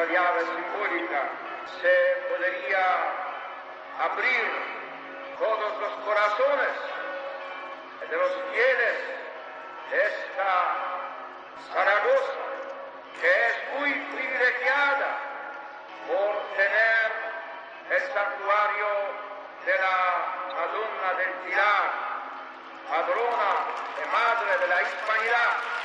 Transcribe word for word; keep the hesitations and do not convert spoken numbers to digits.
llave simbólica se podría abrir todos los corazones de los fieles de esta Zaragoza, que es muy privilegiada por tener el santuario de la Madonna del Pilar, padrona e madre de la Hispanidad.